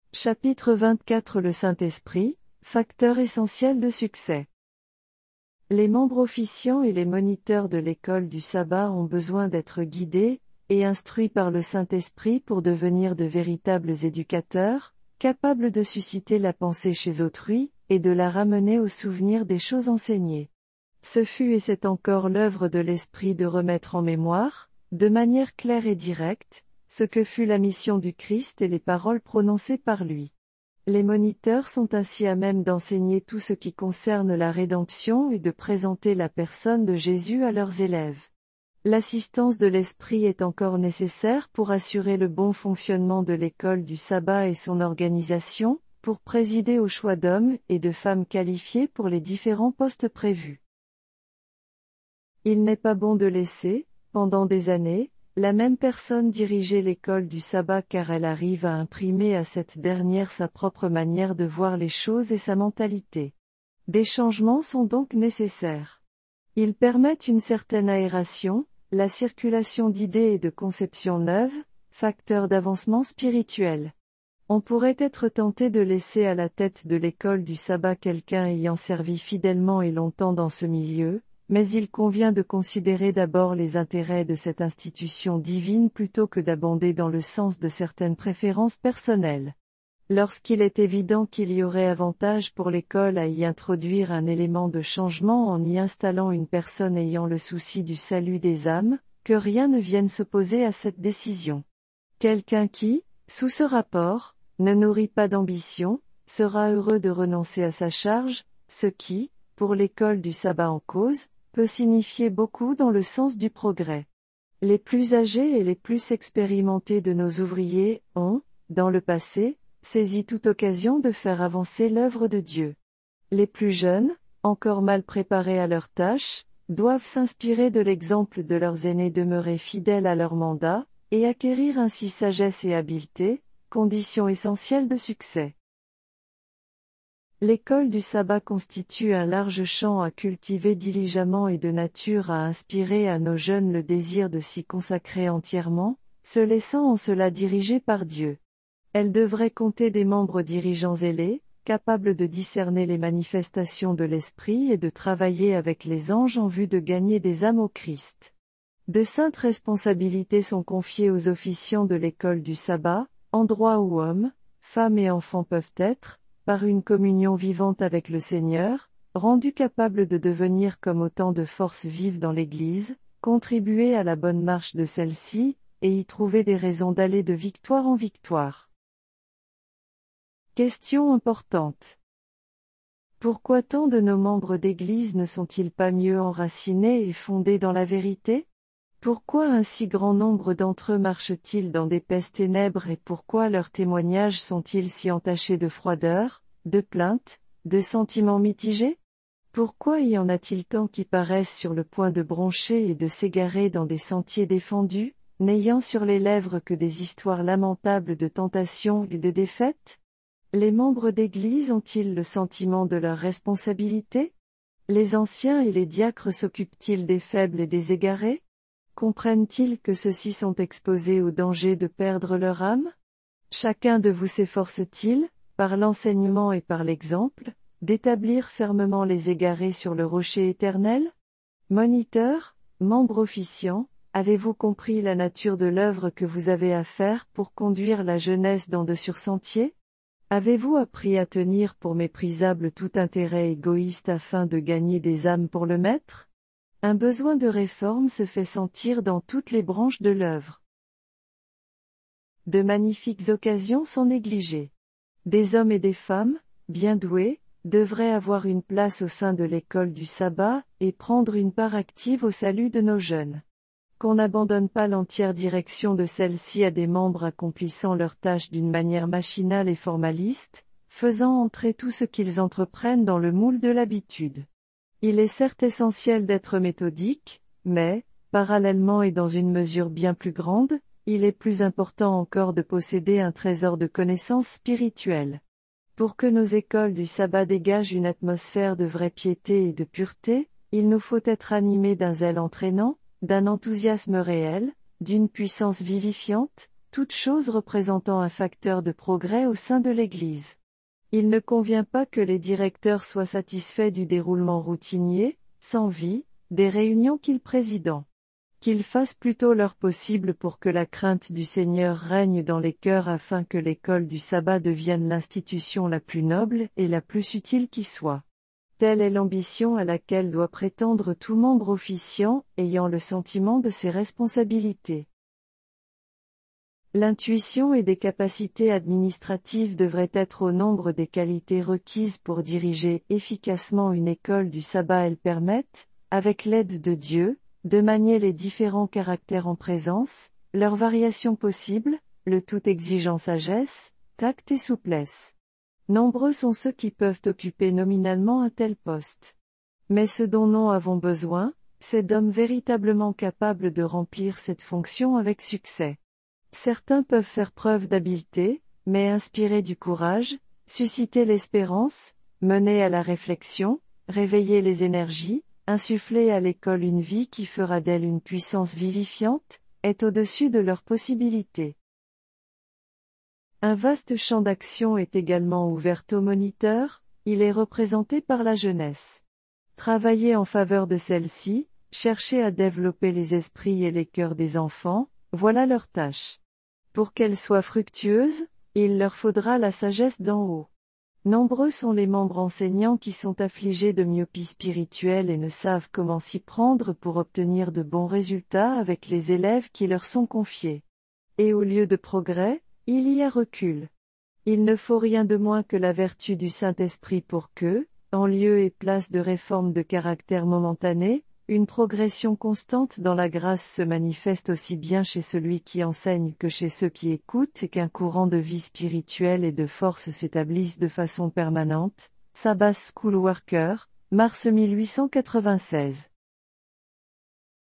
Chapitre 24 Le Saint-Esprit, facteur essentiel de succès. Les membres officiants et les moniteurs de l'école du sabbat ont besoin d'être guidés et instruits par le Saint-Esprit pour devenir de véritables éducateurs, capables de susciter la pensée chez autrui et de la ramener au souvenir des choses enseignées. Ce fut et c'est encore l'œuvre de l'Esprit de remettre en mémoire, de manière claire et directe, ce que fut la mission du Christ et les paroles prononcées par lui. Les moniteurs sont ainsi à même d'enseigner tout ce qui concerne la rédemption et de présenter la personne de Jésus à leurs élèves. L'assistance de l'Esprit est encore nécessaire pour assurer le bon fonctionnement de l'école du sabbat et son organisation, pour présider au choix d'hommes et de femmes qualifiés pour les différents postes prévus. Il n'est pas bon de laisser, pendant des années, la même personne diriger l'école du sabbat car elle arrive à imprimer à cette dernière sa propre manière de voir les choses et sa mentalité. Des changements sont donc nécessaires. Ils permettent une certaine aération, la circulation d'idées et de conceptions neuves, facteurs d'avancement spirituel. On pourrait être tenté de laisser à la tête de l'école du sabbat quelqu'un ayant servi fidèlement et longtemps dans ce milieu, mais il convient de considérer d'abord les intérêts de cette institution divine plutôt que d'abonder dans le sens de certaines préférences personnelles. Lorsqu'il est évident qu'il y aurait avantage pour l'école à y introduire un élément de changement en y installant une personne ayant le souci du salut des âmes, que rien ne vienne s'opposer à cette décision. Quelqu'un qui, sous ce rapport, ne nourrit pas d'ambition, sera heureux de renoncer à sa charge, ce qui, pour l'école du sabbat en cause, peut signifier beaucoup dans le sens du progrès. Les plus âgés et les plus expérimentés de nos ouvriers ont, dans le passé, saisi toute occasion de faire avancer l'œuvre de Dieu. Les plus jeunes, encore mal préparés à leur tâche, doivent s'inspirer de l'exemple de leurs aînés demeurés fidèles à leur mandat, et acquérir ainsi sagesse et habileté, conditions essentielles de succès. L'école du sabbat constitue un large champ à cultiver diligemment et de nature à inspirer à nos jeunes le désir de s'y consacrer entièrement, se laissant en cela diriger par Dieu. Elle devrait compter des membres dirigeants zélés, capables de discerner les manifestations de l'Esprit et de travailler avec les anges en vue de gagner des âmes au Christ. De saintes responsabilités sont confiées aux officiants de l'école du sabbat, endroit où hommes, femmes et enfants peuvent être, par une communion vivante avec le Seigneur, rendus capables de devenir comme autant de forces vives dans l'Église, contribuer à la bonne marche de celle-ci, et y trouver des raisons d'aller de victoire en victoire. Question importante. Pourquoi tant de nos membres d'Église ne sont-ils pas mieux enracinés et fondés dans la vérité ? Pourquoi un si grand nombre d'entre eux marchent-ils dans d'épaisses ténèbres et pourquoi leurs témoignages sont-ils si entachés de froideur, de plaintes, de sentiments mitigés ? Pourquoi y en a-t-il tant qui paraissent sur le point de broncher et de s'égarer dans des sentiers défendus, n'ayant sur les lèvres que des histoires lamentables de tentation et de défaite ? Les membres d'Église ont-ils le sentiment de leur responsabilité ? Les anciens et les diacres s'occupent-ils des faibles et des égarés ? Comprennent-ils que ceux-ci sont exposés au danger de perdre leur âme ? Chacun de vous s'efforce-t-il, par l'enseignement et par l'exemple, d'établir fermement les égarés sur le rocher éternel ? Moniteurs, membres officiants, avez-vous compris la nature de l'œuvre que vous avez à faire pour conduire la jeunesse dans de sûrs sentiers ? Avez-vous appris à tenir pour méprisable tout intérêt égoïste afin de gagner des âmes pour le Maître ? Un besoin de réforme se fait sentir dans toutes les branches de l'œuvre. De magnifiques occasions sont négligées. Des hommes et des femmes, bien doués, devraient avoir une place au sein de l'école du sabbat, et prendre une part active au salut de nos jeunes. Qu'on n'abandonne pas l'entière direction de celle-ci à des membres accomplissant leurs tâches d'une manière machinale et formaliste, faisant entrer tout ce qu'ils entreprennent dans le moule de l'habitude. Il est certes essentiel d'être méthodique, mais, parallèlement et dans une mesure bien plus grande, il est plus important encore de posséder un trésor de connaissances spirituelles. Pour que nos écoles du sabbat dégagent une atmosphère de vraie piété et de pureté, il nous faut être animés d'un zèle entraînant, d'un enthousiasme réel, d'une puissance vivifiante, toute chose représentant un facteur de progrès au sein de l'Église. Il ne convient pas que les directeurs soient satisfaits du déroulement routinier, sans vie, des réunions qu'ils président. Qu'ils fassent plutôt leur possible pour que la crainte du Seigneur règne dans les cœurs afin que l'école du sabbat devienne l'institution la plus noble et la plus utile qui soit. Telle est l'ambition à laquelle doit prétendre tout membre officiant ayant le sentiment de ses responsabilités. L'intuition et des capacités administratives devraient être au nombre des qualités requises pour diriger efficacement une école du sabbat. Elles permettent, avec l'aide de Dieu, de manier les différents caractères en présence, leurs variations possibles, le tout exigeant sagesse, tact et souplesse. Nombreux sont ceux qui peuvent occuper nominalement un tel poste. Mais ce dont nous avons besoin, c'est d'hommes véritablement capables de remplir cette fonction avec succès. Certains peuvent faire preuve d'habileté, mais inspirer du courage, susciter l'espérance, mener à la réflexion, réveiller les énergies, insuffler à l'école une vie qui fera d'elle une puissance vivifiante, est au-dessus de leurs possibilités. Un vaste champ d'action est également ouvert aux moniteurs, il est représenté par la jeunesse. Travailler en faveur de celle-ci, chercher à développer les esprits et les cœurs des enfants, voilà leur tâche. Pour qu'elle soit fructueuse, il leur faudra la sagesse d'en haut. Nombreux sont les membres enseignants qui sont affligés de myopie spirituelle et ne savent comment s'y prendre pour obtenir de bons résultats avec les élèves qui leur sont confiés. Et au lieu de progrès, il y a recul. Il ne faut rien de moins que la vertu du Saint-Esprit pour que, en lieu et place de réformes de caractère momentané, une progression constante dans la grâce se manifeste aussi bien chez celui qui enseigne que chez ceux qui écoutent et qu'un courant de vie spirituelle et de force s'établisse de façon permanente. Sabbath School Worker, mars 1896.